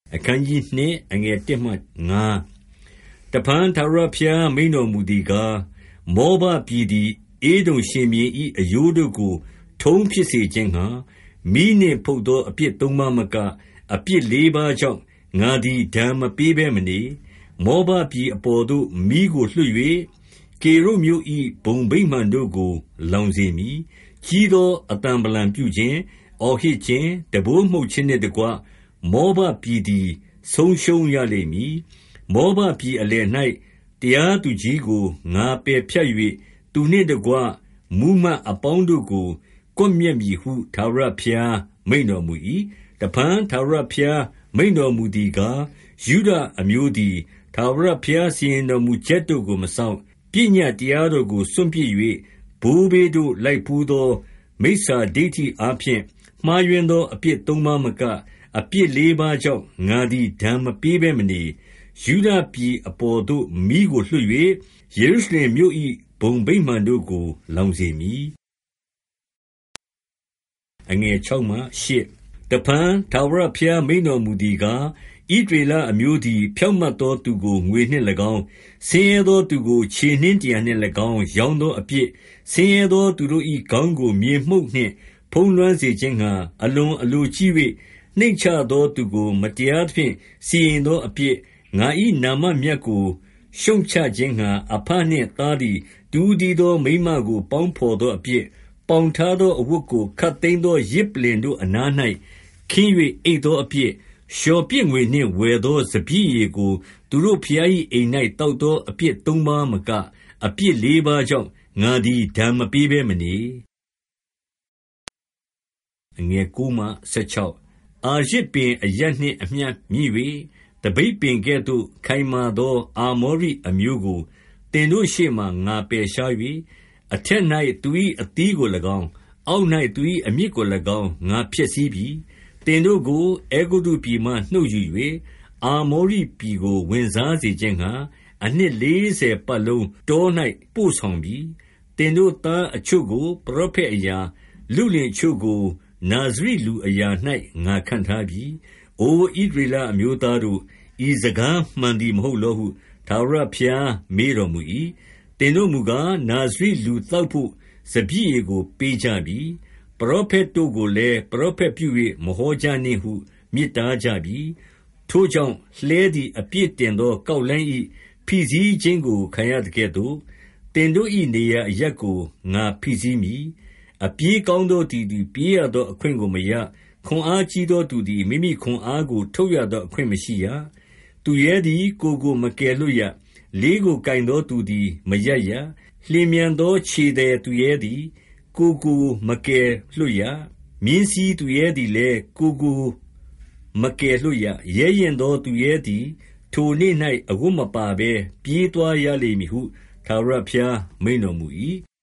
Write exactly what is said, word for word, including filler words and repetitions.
အခန်းကြီးနှစ်အငယ်တစ်မှငါးတပန်ထာဝရဘုရားမိန်တော်မူသည်ကားမောဘပြည်သည်ဧဒုံရှင်ဘုရင်၏အရိုးတို့ကိုထုံးဖြစ်စေခြင်းငှါမိနှင့်ဖုတ်သောအပြစ်သုံးပါးမကအပြစ်လေးပါးကြောင့်ငါသည်ဒဏ်မပေးဘဲမနေမောဘပြည်အပေါ်သို့မိကိုလွှတ်၍ကေရုတ်မြို့၏ဘုံဗိမာန်တို့ကိုလောင်စေမည်ကြီးသောအတံပလံပြုခြင်းအော်ဟစ်ခြင်းတံပိုးမှုတ်ခြင်းနှင့်တကွမောဘပြည်သည်ဆုံးရှုံးရလိမ့်မည်မောဘပြည်အလယ်၌တရားသူကြီးကိုငါပယ်ဖြတ်၍သူနှင့်တကွမူးမတ်အပေါင်းတို့ကိုကွပ်မျက်မည်ဟုထာဝရဘုရားမိန့်တော်မူ၏တဖန်ထာဝရဘုရားမိန့်တော်မူသည်ကားယုဒအမျိုးသည်ထာဝရဘုရားစီရင်တော်မူချက်တို့ကိုမစောင့်ပညတ်တရားတို့ကိုစွန့်ပစ်၍ဘိုးဘေးတို့လိုက်ဖူးသောမိစ္ဆာဒိဋ္ဌိအားဖြင့်မှားယွင်းသောအပြစ်သုံးပါးမကအပြစ်လေးပါးကြောင့်ငါသည်ဒဏ်မပေးဘဲမနေယုဒပြည်အပေါ်သို့မိကိုလွှတ်၍ယေရုရှလင်မြို့၏ဘုံဗိမာန်တို့ကိုလောင်စေမည်အငယ်၆မှရှစ်တဖန်ထာဝရဘုရားမိန့်တော်မူသည်ကားဣသရေလအမျိုးသည်ဖြောင့်မတ်သောသူကိုငွေနှင့်၎င်းဆင်းရဲသောသူကိုခြေနှင်းတရံနှင့်၎င်းရောင်းသောအပြစ်ဆင်းရဲသောသူတို့၏ခေါင်းကိုမြေမှုန့်နှင့်ဖုံးလွှမ်းစေခြင်းငှါအလွန်အလိုကြီး၍နှိမ့်ချသောသူကိုမတရားသဖြင့်စီရင်သောအပြစ်ငါ၏နာမမြတ်ကိုရှုံချခြင်းငှါအဘနှင့်သားသည်တူးတည်းသောမိန်းမကိုပေါင်းဘော်သောအပြစ်ပေါင်ထားသောအဝတ်ကိုခတ်သိမ်းသောယဇ်ပလ္လင်တို့အနား၌ခင်း၍အိပ်သောအပြစ်လျှော်ပြစ်ငွေနှင့်ဝယ်သောစပျစ်ရည်ကိုသူတို့ဘုရား၏အိမ်၌တောက်သောအပြစ်သုံးပါးမကအပြစ်လေးပါးကြောင့်ငါသည်ဒဏ်မပေးဘဲမနေအငယ်ကိုမှဆက်ချောက်အာရဇ်ပင်အရပ်နှင့်အမျှမြင့်၍တပိတ်ပင်ကဲ့သို့ခိုင်မာသောအာမောရိအမျိုးကိုတင်တို့ရှေ့မှငါပယ်ရှား၍အထက်၌သူ၏အသီးကို၎င်းအောက်၌သူ၏အမြစ်ကို၎င်းငါဖျက်ဆီးပြီတင်တို့ကိုအေဂုတုပြည်မှနှုတ်ယူ၍အာမောရိပြည်ကိုဝင်စားစေခြင်းငှါအနှစ်လေးဆယ်ပတ်လုံးတော၌ပို့ဆောင်ပြီတင်တို့သားအချို့ကိုပရောဖက်အရာလူလင်အချို့ကိုနာဇရိလူအရာ၌ငါခန့်ထားပြီ။အိုဣသရေလအမျိုးသားတို့ဤစကားမှန်သည်မဟုတ်လောဟုထာဝရဘုရားမေးတော်မူ၏။တင်တို့မူကားနာဇရိလူသောက်ဖို့စပျစ်ရည်ကိုပေးကြပြီ။ပရောဖက်တို့ကိုလည်းပရောဖက်ပြု၍မဟောကြနှင့်ဟုမြစ်တားကြပြီ။ထိုကြောင့်လှည်းသည်အပြစ်တင်သောကောက်လမ်း၏ဖိစီးခြင်းကိုခံရသကဲ့သို့တင်တို့၏နေရာအရပ်ကိုငါဖိစီးမည်။အပြေးကောင်းသောသူသည်ပြေးရသောအခွင့်ကိုမရခွန်အားကြီးသောသူသည်မိမိခွန်အားကိုထုတ်ရသောအခွင့်မရှိရသူရဲသည်ကိုယ်ကိုမကယ်လွတ်ရလေးကိုကင်သောသူသည်မရရလျင်မြန်သောခြေသည်သူရဲသည်ကိုယ်ကိုမကယ်လွတ်ရမြင်းစည်းသူရဲသည်လည်းကိုယ်ကိုမကယ်လွတ်ရရဲရင်သောသူရဲသည်ထိုနေ့၌အဝတ်မပါဘဲပြေးသွားရလိမ့်မည်ဟုထာဝရဘုရားမိန့်တော်မူ၏